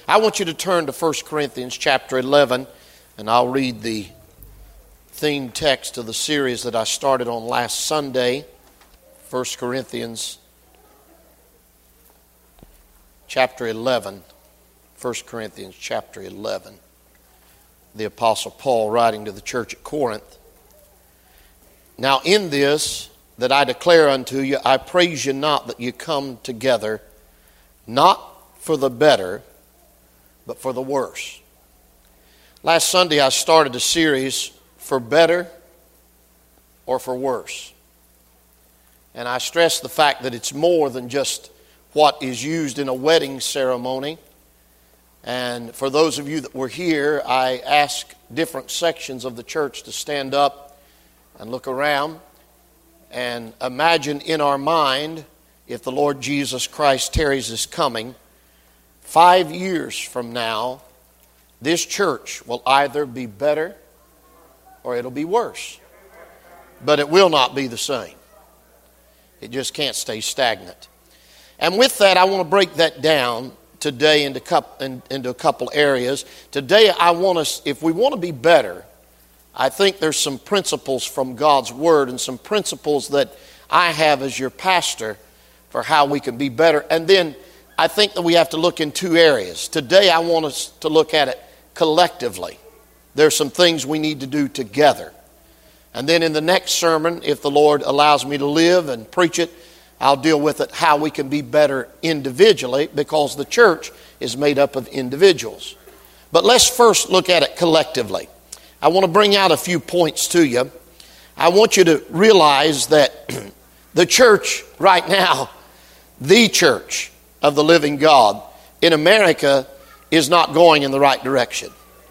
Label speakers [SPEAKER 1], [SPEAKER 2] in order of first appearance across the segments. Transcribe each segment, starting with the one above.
[SPEAKER 1] I want you to turn to 1 Corinthians chapter 11, and I'll read the theme text of the series that I started on last Sunday. 1 Corinthians chapter 11. 1 Corinthians chapter 11. The Apostle Paul writing to the church at Corinth. Now in this that I declare unto you, I praise you not that you come together, not for the better, but for the worse. Last Sunday I started a series, For Better or For Worse. And I stressed the fact that it's more than just what is used in a wedding ceremony. And for those of you that were here, I asked different sections of the church to stand up and look around and imagine in our mind, if the Lord Jesus Christ tarries his coming, 5 years from now, this church will either be better or it'll be worse. But it will not be the same. It just can't stay stagnant. And with that, I want to break that down today into a couple areas. Today, I want us, if we want to be better, I think there's some principles from God's Word and some principles that I have as your pastor for how we can be better. And then I think that we have to look in two areas. Today, I want us to look at it collectively. There's some things we need to do together. And then in the next sermon, if the Lord allows me to live and preach it, I'll deal with it, how we can be better individually, because the church is made up of individuals. But let's first look at it collectively. I want to bring out a few points to you. I want you to realize that the church right now, the church of the living God in America, is not going in the right direction.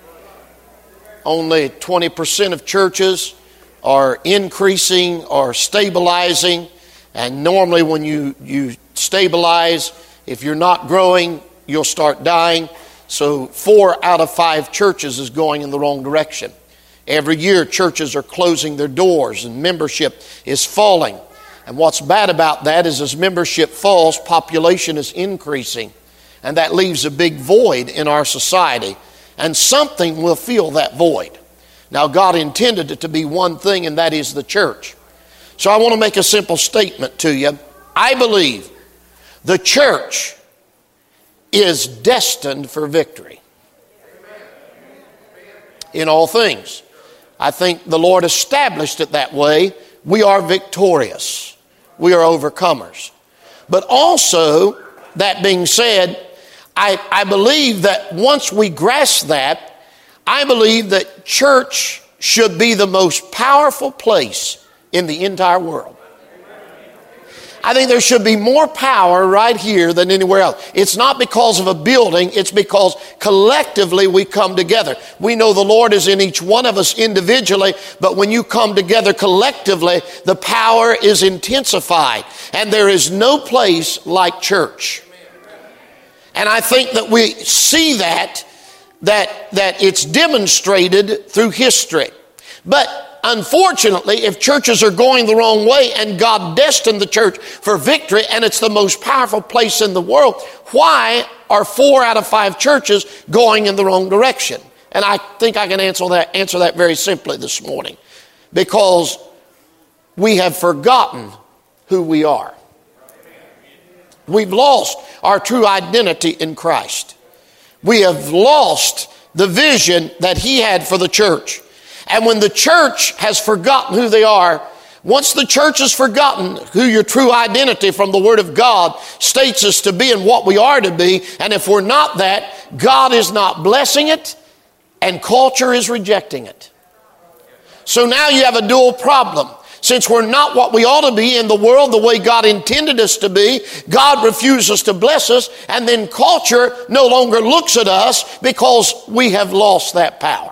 [SPEAKER 1] Only 20% of churches are increasing or stabilizing. And normally when you stabilize, if you're not growing, you'll start dying. So 4 out of 5 churches is going in the wrong direction. Every year churches are closing their doors and membership is falling. And what's bad about that is as membership falls, population is increasing. And that leaves a big void in our society. And something will fill that void. Now God intended it to be one thing, and that is the church. So I want to make a simple statement to you. I believe the church is destined for victory in all things. I think the Lord established it that way. We are victorious. We are overcomers. But also, that being said, I believe that once we grasp that, I believe that church should be the most powerful place in the entire world. I think there should be more power right here than anywhere else. It's not because of a building, it's because collectively we come together. We know the Lord is in each one of us individually, but when you come together collectively, the power is intensified. And there is no place like church. And I think that we see that it's demonstrated through history. But unfortunately, if churches are going the wrong way and God destined the church for victory and it's the most powerful place in the world, why are 4 out of 5 churches going in the wrong direction? And I think I can answer that very simply this morning. Because we have forgotten who we are. We've lost our true identity in Christ. We have lost the vision that He had for the church. And when the church has forgotten who they are, once the church has forgotten who your true identity from the Word of God states us to be and what we are to be, and if we're not that, God is not blessing it and culture is rejecting it. So now you have a dual problem. Since we're not what we ought to be in the world the way God intended us to be, God refuses to bless us, and then culture no longer looks at us because we have lost that power.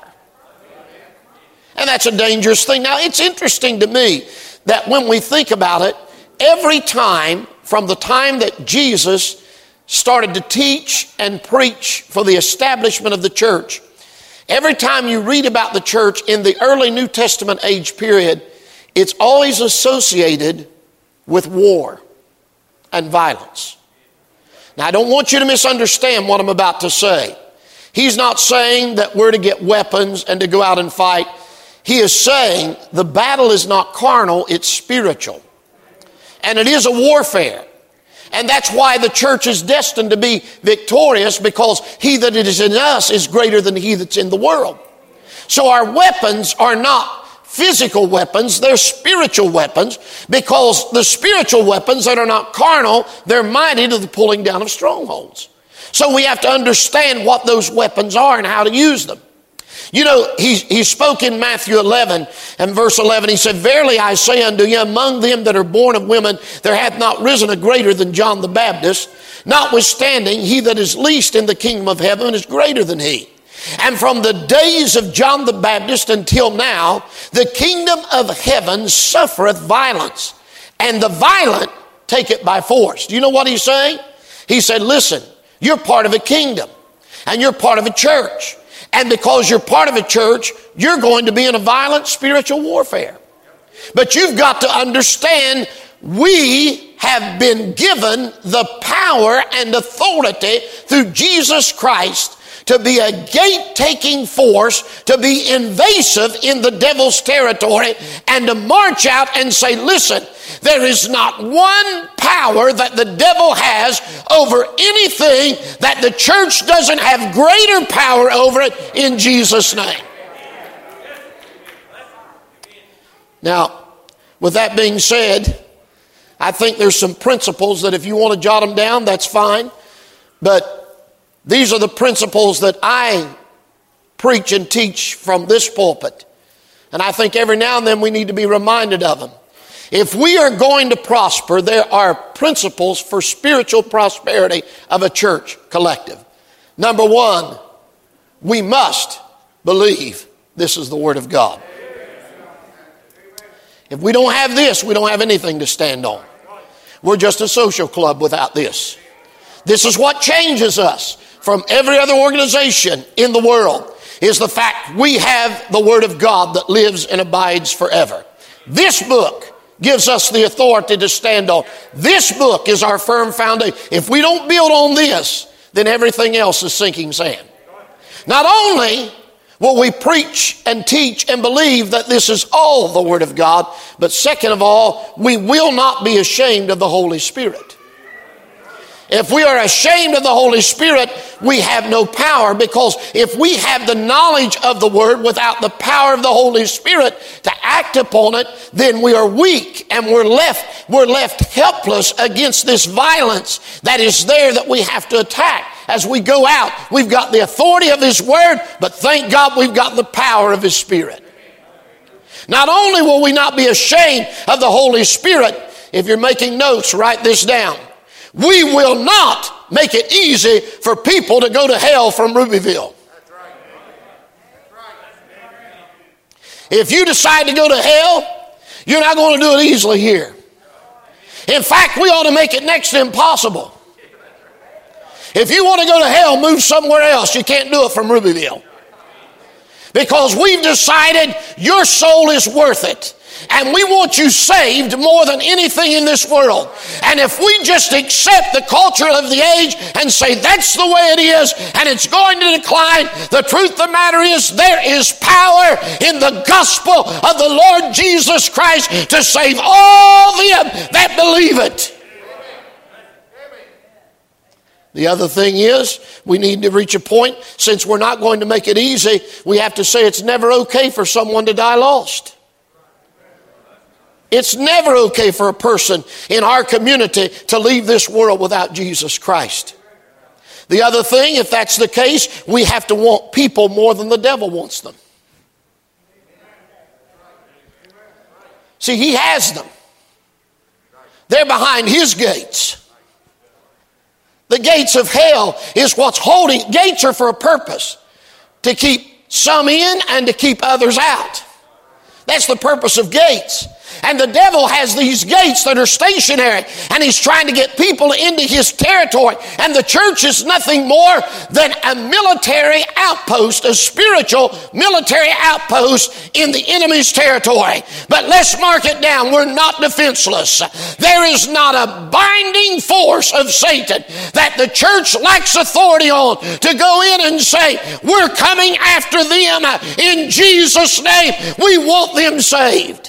[SPEAKER 1] And that's a dangerous thing. Now, it's interesting to me that when we think about it, every time from the time that Jesus started to teach and preach for the establishment of the church, every time you read about the church in the early New Testament age period, it's always associated with war and violence. Now, I don't want you to misunderstand what I'm about to say. He's not saying that we're to get weapons and to go out and fight. He is saying the battle is not carnal, it's spiritual. And it is a warfare. And that's why the church is destined to be victorious, because he that is in us is greater than he that's in the world. So our weapons are not physical weapons, they're spiritual weapons, because the spiritual weapons that are not carnal, they're mighty to the pulling down of strongholds. So we have to understand what those weapons are and how to use them. You know, he spoke in Matthew 11 and verse 11. He said, "Verily I say unto you, among them that are born of women, there hath not risen a greater than John the Baptist. Notwithstanding, he that is least in the kingdom of heaven is greater than he. And from the days of John the Baptist until now, the kingdom of heaven suffereth violence, and the violent take it by force." Do you know what he's saying? He said, listen, you're part of a kingdom, and you're part of a church. And because you're part of a church, you're going to be in a violent spiritual warfare. But you've got to understand, we have been given the power and authority through Jesus Christ to be a gate-taking force, to be invasive in the devil's territory, and to march out and say, listen, there is not one power that the devil has over anything that the church doesn't have greater power over it in Jesus' name. Now, with that being said, I think there's some principles that if you want to jot them down, that's fine. But these are the principles that I preach and teach from this pulpit. And I think every now and then we need to be reminded of them. If we are going to prosper, there are principles for spiritual prosperity of a church collective. Number one, we must believe this is the Word of God. If we don't have this, we don't have anything to stand on. We're just a social club without this. This is what changes us from every other organization in the world, is the fact we have the Word of God that lives and abides forever. This book gives us the authority to stand on. This book is our firm foundation. If we don't build on this, then everything else is sinking sand. Not only will we preach and teach and believe that this is all the Word of God, but second of all, we will not be ashamed of the Holy Spirit. If we are ashamed of the Holy Spirit, we have no power, because if we have the knowledge of the Word without the power of the Holy Spirit to act upon it, then we are weak and we're left helpless against this violence that is there that we have to attack. As we go out, we've got the authority of His Word, but thank God we've got the power of His Spirit. Not only will we not be ashamed of the Holy Spirit, if you're making notes, write this down. We will not make it easy for people to go to hell from Rubyville. If you decide to go to hell, you're not going to do it easily here. In fact, we ought to make it next to impossible. If you want to go to hell, move somewhere else. You can't do it from Rubyville. Because we've decided your soul is worth it. And we want you saved more than anything in this world. And if we just accept the culture of the age and say that's the way it is and it's going to decline, the truth of the matter is there is power in the gospel of the Lord Jesus Christ to save all them that believe it. The other thing is, we need to reach a point, since we're not going to make it easy, we have to say it's never okay for someone to die lost. It's never okay for a person in our community to leave this world without Jesus Christ. The other thing, if that's the case, we have to want people more than the devil wants them. See, he has them. They're behind his gates. The gates of hell is what's holding. Gates are for a purpose. To keep some in and to keep others out. That's the purpose of gates. And the devil has these gates that are stationary, and he's trying to get people into his territory. And the church is nothing more than a military outpost, a spiritual military outpost in the enemy's territory. But let's mark it down. We're not defenseless. There is not a binding force of Satan that the church lacks authority on to go in and say, we're coming after them in Jesus' name. We want them saved.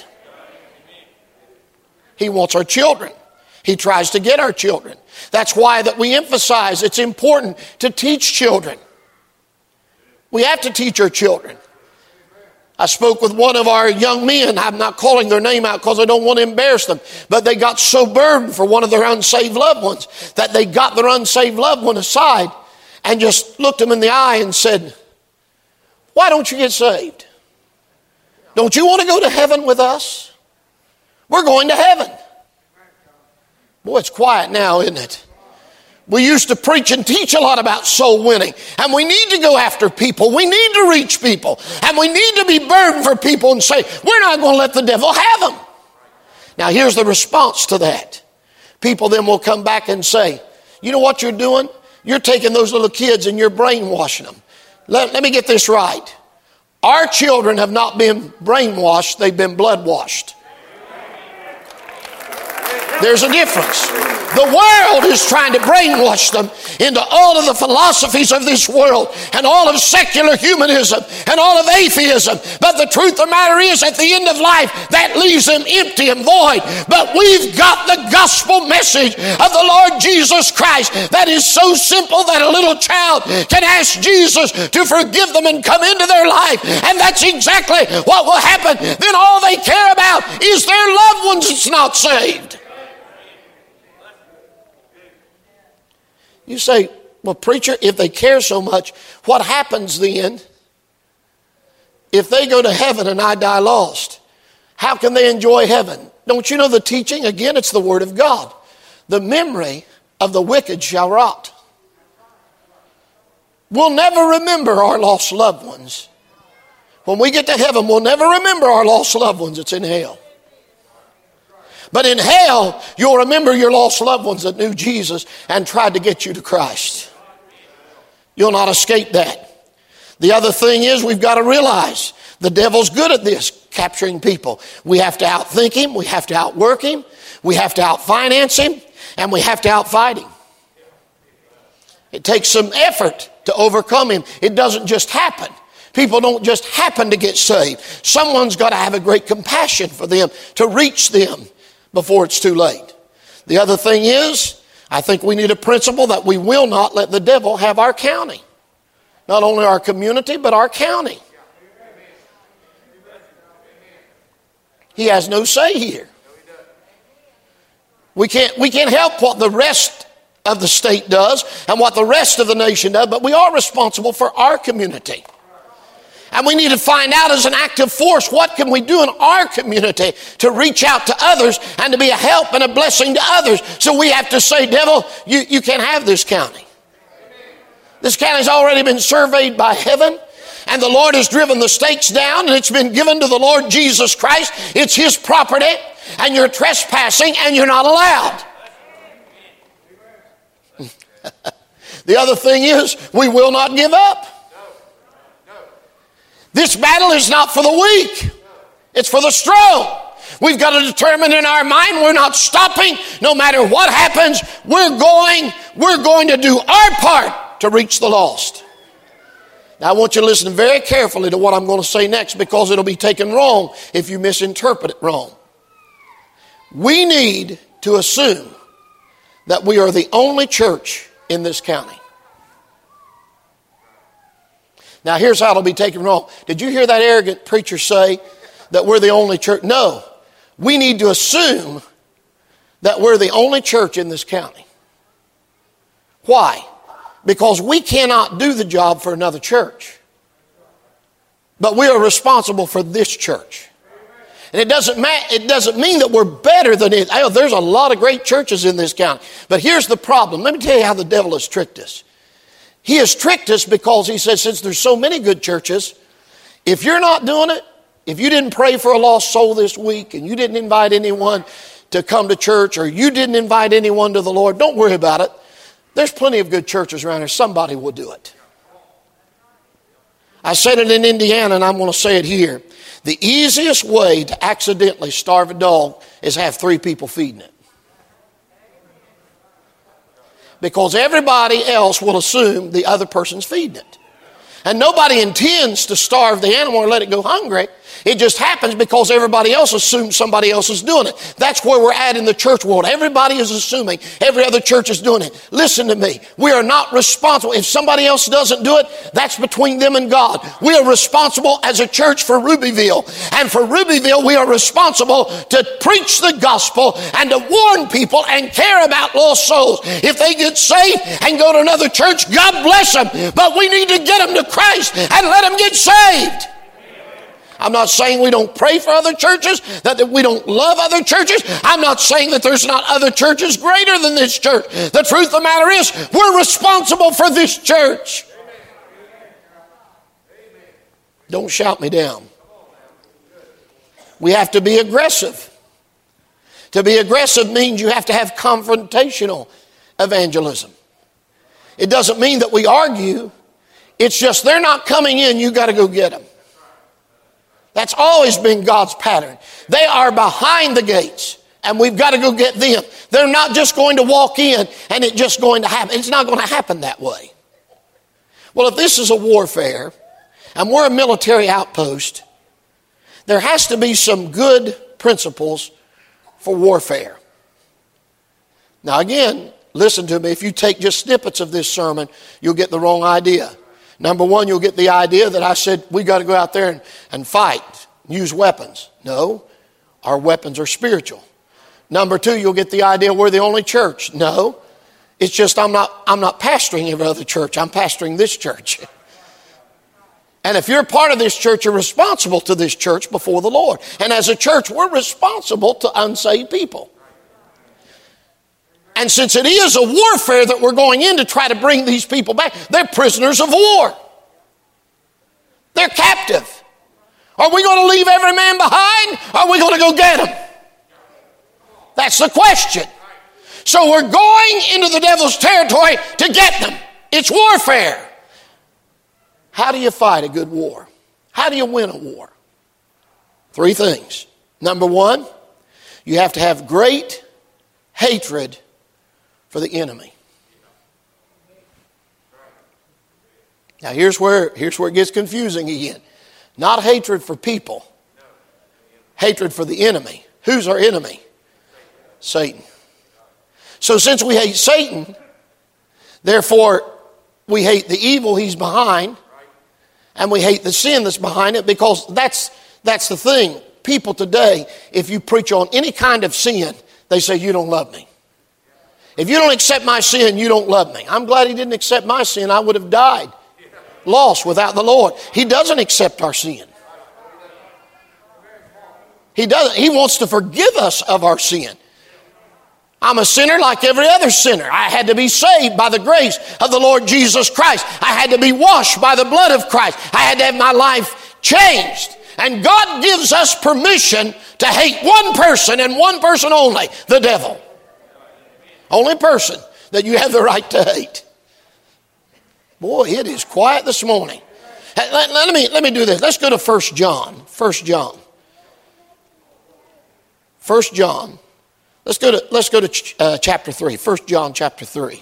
[SPEAKER 1] He wants our children. He tries to get our children. That's why that we emphasize it's important to teach children. We have to teach our children. I spoke with one of our young men. I'm not calling their name out because I don't want to embarrass them. But they got so burdened for one of their unsaved loved ones that they got their unsaved loved one aside and just looked him in the eye and said, why don't you get saved? Don't you want to go to heaven with us? We're going to heaven. Boy, it's quiet now, isn't it? We used to preach and teach a lot about soul winning. And we need to go after people. We need to reach people. And we need to be burdened for people and say, we're not going to let the devil have them. Now, here's the response to that. People then will come back and say, you know what you're doing? You're taking those little kids and you're brainwashing them. Let me get this right. Our children have not been brainwashed. They've been blood washed. There's a difference. The world is trying to brainwash them into all of the philosophies of this world and all of secular humanism and all of atheism. But the truth of the matter is, at the end of life, that leaves them empty and void. But we've got the gospel message of the Lord Jesus Christ that is so simple that a little child can ask Jesus to forgive them and come into their life. And that's exactly what will happen. Then all they care about is their loved ones that's not saved. You say, well, preacher, if they care so much, what happens then if they go to heaven and I die lost? How can they enjoy heaven? Don't you know the teaching? Again, it's the Word of God. The memory of the wicked shall rot. We'll never remember our lost loved ones. When we get to heaven, we'll never remember our lost loved ones that's in hell. But in hell, you'll remember your lost loved ones that knew Jesus and tried to get you to Christ. You'll not escape that. The other thing is, we've got to realize the devil's good at this, capturing people. We have to outthink him, we have to outwork him, we have to outfinance him, and we have to outfight him. It takes some effort to overcome him. It doesn't just happen. People don't just happen to get saved. Someone's got to have a great compassion for them to reach them before it's too late. The other thing is, I think we need a principle that we will not let the devil have our county. Not only our community, but our county. He has no say here. We can't help what the rest of the state does and what the rest of the nation does, but we are responsible for our community. And we need to find out as an active force, what can we do in our community to reach out to others and to be a help and a blessing to others. So we have to say, devil, you can't have this county. This county's already been surveyed by heaven, and the Lord has driven the stakes down, and it's been given to the Lord Jesus Christ. It's His property, and you're trespassing, and you're not allowed. The other thing is, we will not give up. This battle is not for the weak. It's for the strong. We've got to determine in our mind we're not stopping. No matter what happens, we're going to do our part to reach the lost. Now I want you to listen very carefully to what I'm going to say next, because it'll be taken wrong if you misinterpret it wrong. We need to assume that we are the only church in this county. Now, here's how it'll be taken wrong. Did you hear that arrogant preacher say that we're the only church? No. We need to assume that we're the only church in this county. Why? Because we cannot do the job for another church. But we are responsible for this church. And it doesn't mean that we're better than it. There's a lot of great churches in this county. But here's the problem. Let me tell you how the devil has tricked us. He has tricked us because he says, since there's so many good churches, if you're not doing it, If you didn't pray for a lost soul this week and you didn't invite anyone to come to church or you didn't invite anyone to the Lord, don't worry about it. There's plenty of good churches around here. Somebody will do it. I said it in Indiana and I'm going to say it here. The easiest way to accidentally starve a dog is have 3 people feeding it. Because everybody else will assume the other person's feeding it. And nobody intends to starve the animal or let it go hungry. It just happens because everybody else assumes somebody else is doing it. That's where we're at in the church world. Everybody is assuming every other church is doing it. Listen to me. We are not responsible. If somebody else doesn't do it, that's between them and God. We are responsible as a church for Rubyville. And for Rubyville, we are responsible to preach the gospel and to warn people and care about lost souls. If they get saved and go to another church, God bless them. But we need to get them to Christ and let them get saved. I'm not saying we don't pray for other churches, that we don't love other churches. I'm not saying that there's not other churches greater than this church. The truth of the matter is, we're responsible for this church. Don't shout me down. We have to be aggressive. To be aggressive means you have to have confrontational evangelism. It doesn't mean that we argue. It's just they're not coming in, you got to go get them. That's always been God's pattern. They are behind the gates, and we've got to go get them. They're not just going to walk in, and it's just going to happen. It's not going to happen that way. Well, if this is a warfare, and we're a military outpost, there has to be some good principles for warfare. Now again, listen to me. If you take just snippets of this sermon, you'll get the wrong idea. Number one, you'll get the idea that I said we got to go out there and fight, use weapons. No, our weapons are spiritual. Number two, you'll get the idea we're the only church. No, it's just I'm not pastoring every other church. I'm pastoring this church. And if you're part of this church, you're responsible to this church before the Lord. And as a church, we're responsible to unsaved people. And since it is a warfare that we're going in to try to bring these people back, they're prisoners of war. They're captive. Are we going to leave every man behind? Or are we going to go get them? That's the question. So we're going into the devil's territory to get them. It's warfare. How do you fight a good war? How do you win a war? 3 things. Number one, you have to have great hatred for the enemy. Now here's where it gets confusing again. Not hatred for people. Hatred for the enemy. Who's our enemy? Satan. So since we hate Satan, therefore we hate the evil he's behind, and we hate the sin that's behind it, because that's the thing. People today, if you preach on any kind of sin, they say, you don't love me. If you don't accept my sin, you don't love me. I'm glad he didn't accept my sin. I would have died, lost without the Lord. He doesn't accept our sin. He doesn't. He wants to forgive us of our sin. I'm a sinner like every other sinner. I had to be saved by the grace of the Lord Jesus Christ. I had to be washed by the blood of Christ. I had to have my life changed. And God gives us permission to hate one person and one person only, the devil. Only person that you have the right to hate. Boy, it is quiet this morning. Let me do this. Let's go to 1 John. 1 John. 1 John. Let's go to chapter 3. 1 John chapter 3.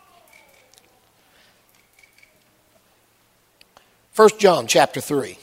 [SPEAKER 1] 1 John chapter 3.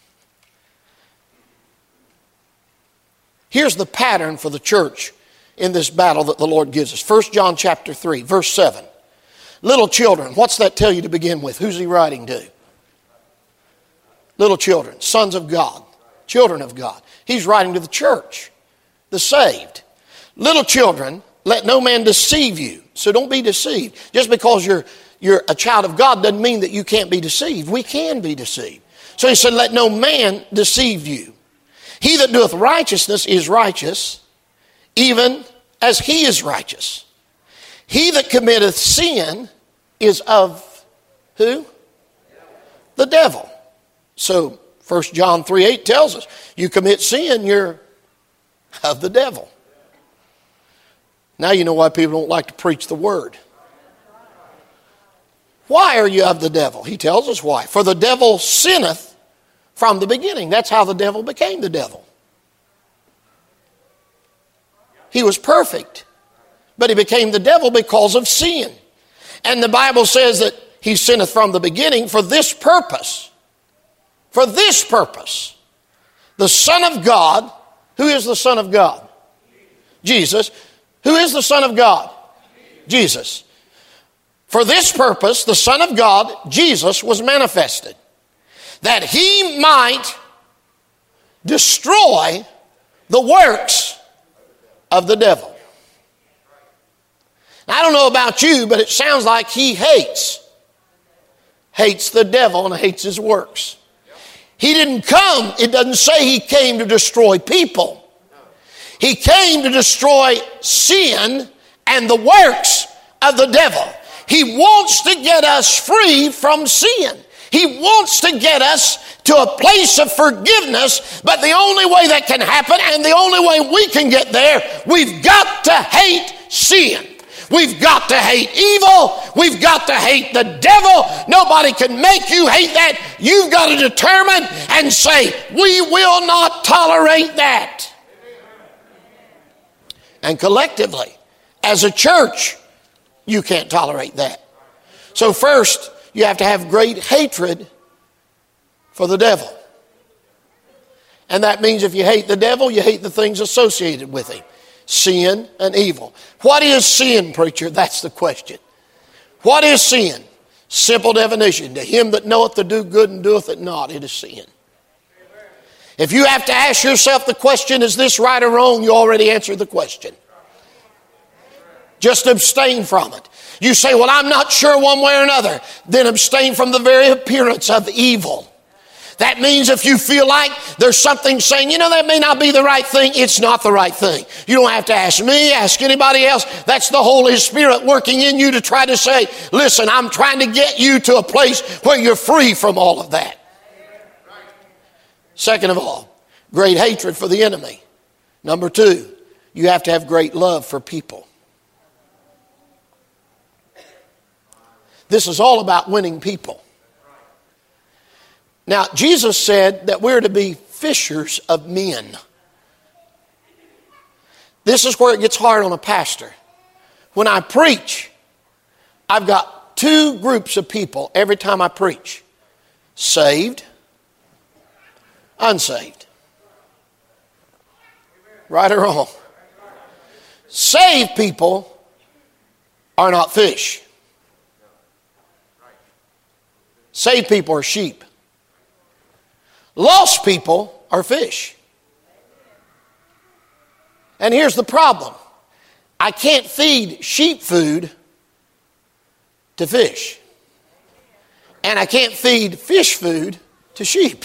[SPEAKER 1] Here's the pattern for the church in this battle that the Lord gives us. 1 John chapter 3, verse 7. Little children, what's that tell you to begin with? Who's he writing to? Little children, sons of God, children of God. He's writing to the church, the saved. Little children, let no man deceive you. So don't be deceived. Just because you're a child of God doesn't mean that you can't be deceived. We can be deceived. So he said, let no man deceive you. He that doeth righteousness is righteous, even as he is righteous. He that committeth sin is of who? The devil. So 1 John 3:8 tells us, you commit sin, you're of the devil. Now you know why people don't like to preach the word. Why are you of the devil? He tells us why. For the devil sinneth from the beginning. That's how the devil became the devil. He was perfect, but he became the devil because of sin. And the Bible says that he sinneth from the beginning for this purpose. For this purpose. The Son of God. Who is the Son of God? Jesus. Who is the Son of God? Jesus. For this purpose, the Son of God, Jesus, was manifested, that he might destroy the works of the devil. Now, I don't know about you, but it sounds like he hates the devil and hates his works. He didn't come, it doesn't say he came to destroy people. He came to destroy sin and the works of the devil. He wants to get us free from sin. He wants to get us to a place of forgiveness, but the only way that can happen and the only way we can get there, we've got to hate sin. We've got to hate evil. We've got to hate the devil. Nobody can make you hate that. You've got to determine and say, we will not tolerate that. And collectively, as a church, you can't tolerate that. So first, you have to have great hatred for the devil. And that means if you hate the devil, you hate the things associated with him. Sin and evil. What is sin, preacher? That's the question. What is sin? Simple definition. To him that knoweth to do good and doeth it not, it is sin. If you have to ask yourself the question, is this right or wrong? You already answered the question. Just abstain from it. You say, well, I'm not sure one way or another. Then abstain from the very appearance of evil. That means if you feel like there's something saying, that may not be the right thing, it's not the right thing. You don't have to ask me, ask anybody else. That's the Holy Spirit working in you to try to say, listen, I'm trying to get you to a place where you're free from all of that. Second of all, great hatred for the enemy. Number two, you have to have great love for people. This is all about winning people. Now, Jesus said that we're to be fishers of men. This is where it gets hard on a pastor. When I preach, I've got two groups of people every time I preach. Saved, unsaved. Right or wrong? Saved people are not fish. Saved people are sheep. Lost people are fish. And here's the problem. I can't feed sheep food to fish. And I can't feed fish food to sheep.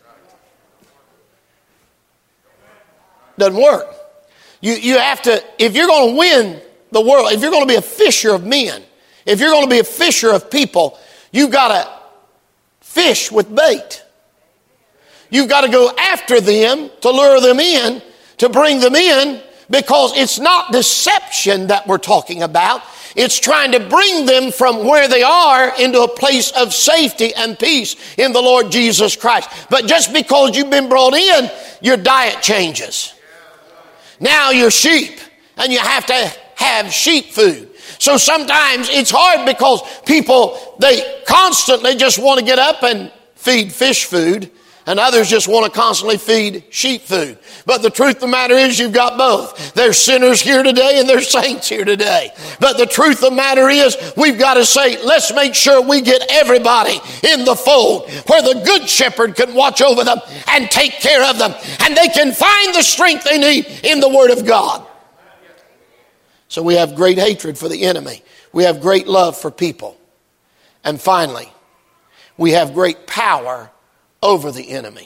[SPEAKER 1] Doesn't work. You have to, if you're going to win the world, if you're going to be a fisher of men, if you're going to be a fisher of people, you've got to fish with bait. You've got to go after them to lure them in, to bring them in, because it's not deception that we're talking about. It's trying to bring them from where they are into a place of safety and peace in the Lord Jesus Christ. But just because you've been brought in, your diet changes. Now you're sheep, and you have to have sheep food. So sometimes it's hard because people, they constantly just want to get up and feed fish food, and others just want to constantly feed sheep food. But the truth of the matter is you've got both. There's sinners here today and there's saints here today. But the truth of the matter is we've got to say, let's make sure we get everybody in the fold where the good shepherd can watch over them and take care of them, and they can find the strength they need in the Word of God. So we have great hatred for the enemy. We have great love for people. And finally, we have great power over the enemy.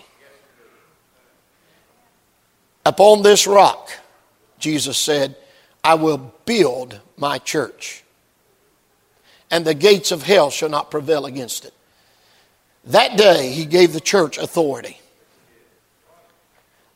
[SPEAKER 1] Upon this rock, Jesus said, I will build my church, and the gates of hell shall not prevail against it. That day, he gave the church authority.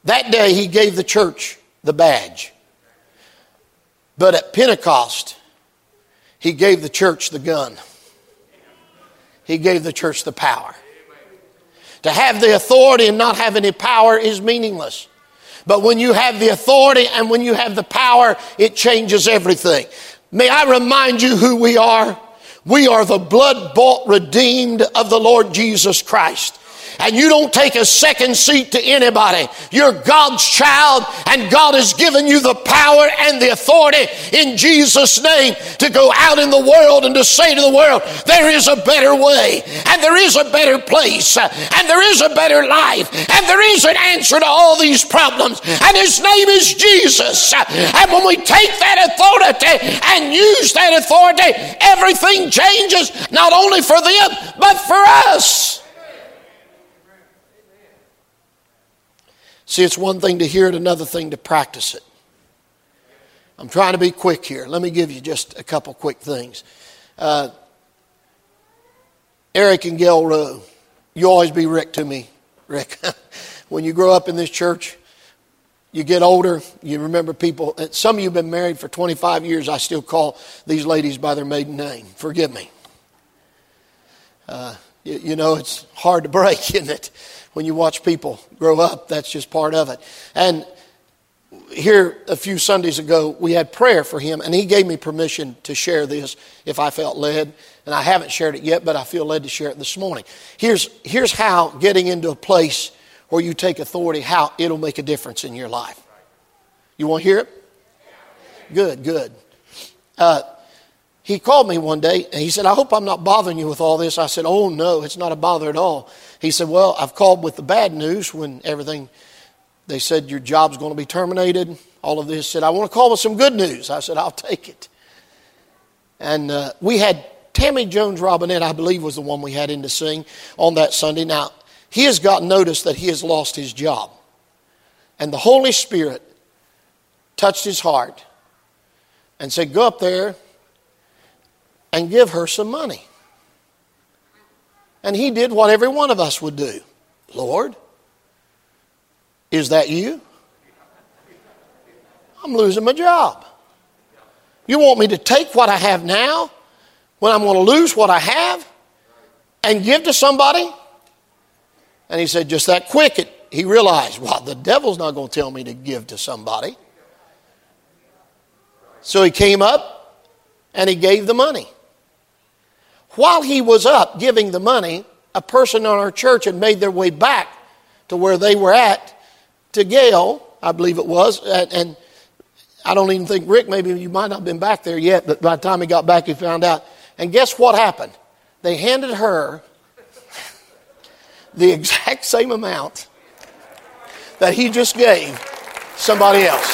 [SPEAKER 1] That day he gave the church the badge. But at Pentecost, he gave the church the gun. He gave the church the power. To have the authority and not have any power is meaningless. But when you have the authority and when you have the power, it changes everything. May I remind you who we are? We are the blood-bought redeemed of the Lord Jesus Christ. And you don't take a second seat to anybody. You're God's child, and God has given you the power and the authority in Jesus' name to go out in the world and to say to the world, there is a better way, and there is a better place, and there is a better life, and there is an answer to all these problems, and His name is Jesus. And when we take that authority and use that authority, everything changes, not only for them, but for us. See, it's one thing to hear it, another thing to practice it. I'm trying to be quick here. Let me give you just a couple quick things. Eric and Gail Rowe. You always be Rick to me, Rick. When you grow up in this church, you get older, you remember people. Some of you have been married for 25 years. I still call these ladies by their maiden name. Forgive me. You know, it's hard to break, isn't it? When you watch people grow up, that's just part of it. And here a few Sundays ago, we had prayer for him, and he gave me permission to share this if I felt led. And I haven't shared it yet, but I feel led to share it this morning. Here's how getting into a place where you take authority, how it'll make a difference in your life. You want to hear it? Good. He called me one day, and he said, I hope I'm not bothering you with all this. I said, oh, no, it's not a bother at all. He said, well, I've called with the bad news when everything, they said your job's going to be terminated, all of this. He said, I want to call with some good news. I said, I'll take it. And we had Tammy Jones Robinette, I believe, was the one we had in to sing on that Sunday. Now, he has got notice that he has lost his job. And the Holy Spirit touched his heart and said, go up there and give her some money. And he did what every one of us would do. Lord, is that you? I'm losing my job. You want me to take what I have now when I'm going to lose what I have and give to somebody? And he said, just that quick, he realized, well, the devil's not going to tell me to give to somebody. So he came up and he gave the money. While he was up giving the money, a person on our church had made their way back to where they were at to Gail, I believe it was. And I don't even think, Rick, maybe you might not have been back there yet, but by the time he got back, he found out. And guess what happened? They handed her the exact same amount that he just gave somebody else.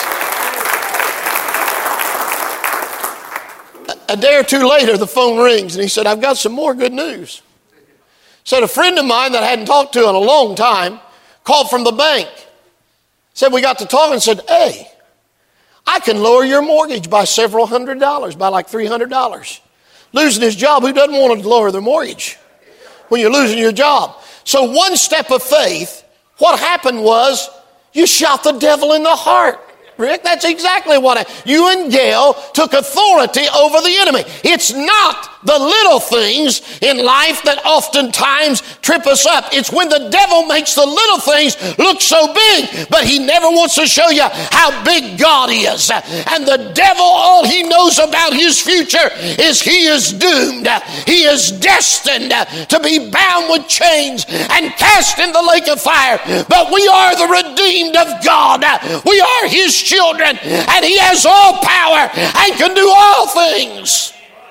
[SPEAKER 1] A day or two later, the phone rings, and he said, I've got some more good news. Said a friend of mine that I hadn't talked to in a long time called from the bank. Said we got to talk and said, hey, I can lower your mortgage by several $100s, by like $300. Losing his job, who doesn't want to lower their mortgage when you're losing your job? So one step of faith, what happened was you shot the devil in the heart. Rick, that's exactly what you and Gail took authority over the enemy. It's not the little things in life that oftentimes trip us up. It's when the devil makes the little things look so big, but he never wants to show you how big God is. And the devil, all he knows about his future is he is doomed. He is destined to be bound with chains and cast in the lake of fire. But we are the redeemed of God. We are his children, and he has all power and can do all things.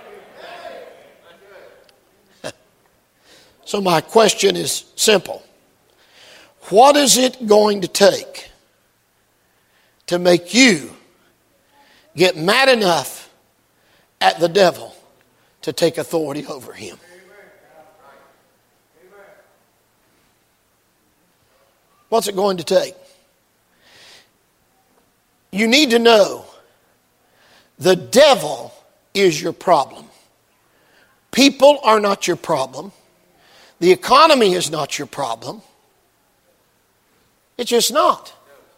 [SPEAKER 1] So my question is simple. What is it going to take to make you get mad enough at the devil to take authority over him? What's it going to take? You need to know the devil is your problem. People are not your problem. The economy is not your problem. It's just not.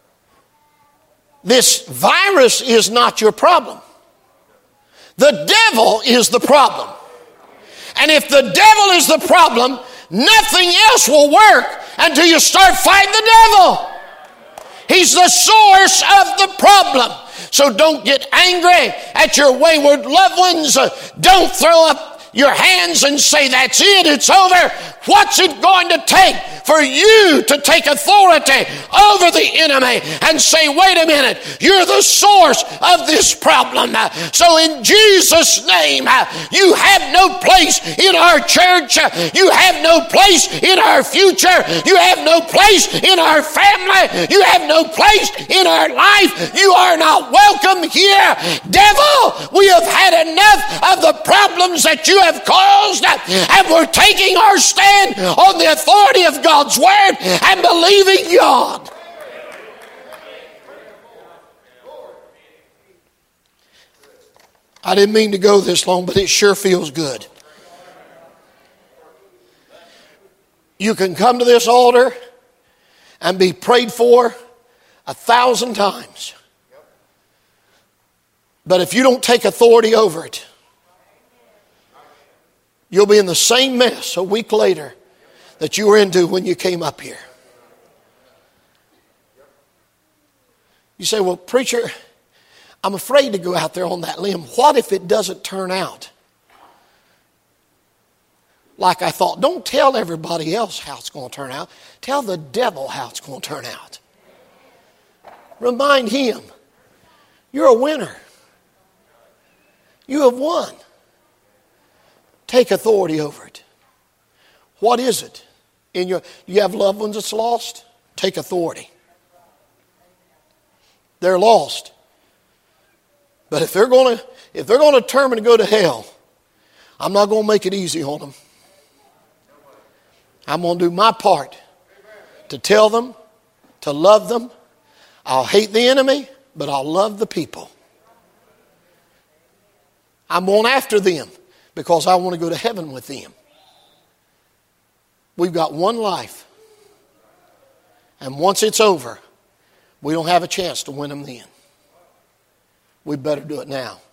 [SPEAKER 1] This virus is not your problem. The devil is the problem. And if the devil is the problem, nothing else will work until you start fighting the devil. He's the source of the problem. So don't get angry at your wayward loved ones. Don't throw up your hands and say, that's it, it's over. What's it going to take for you to take authority over the enemy and say, wait a minute, you're the source of this problem. So in Jesus' name, you have no place in our church. You have no place in our future. You have no place in our family. You have no place in our life. You are not welcome here. Devil, we have had enough of the problems that you have caused, and we're taking our stand on the authority of God's Word and believing God. I didn't mean to go this long, but it sure feels good. You can come to this altar and be prayed for 1,000 times. But if you don't take authority over it, you'll be in the same mess a week later that you were into when you came up here. You say, well, preacher, I'm afraid to go out there on that limb. What if it doesn't turn out like I thought? Don't tell everybody else how it's going to turn out. Tell the devil how it's going to turn out. Remind him, you're a winner. You have won. Take authority over it. What is it? You have loved ones that's lost? Take authority. They're lost. But if they're going to determine to go to hell, I'm not going to make it easy on them. I'm going to do my part to tell them, to love them. I'll hate the enemy, but I'll love the people. I'm going after them because I want to go to heaven with them. We've got one life. And once it's over, we don't have a chance to win them then. We better do it now.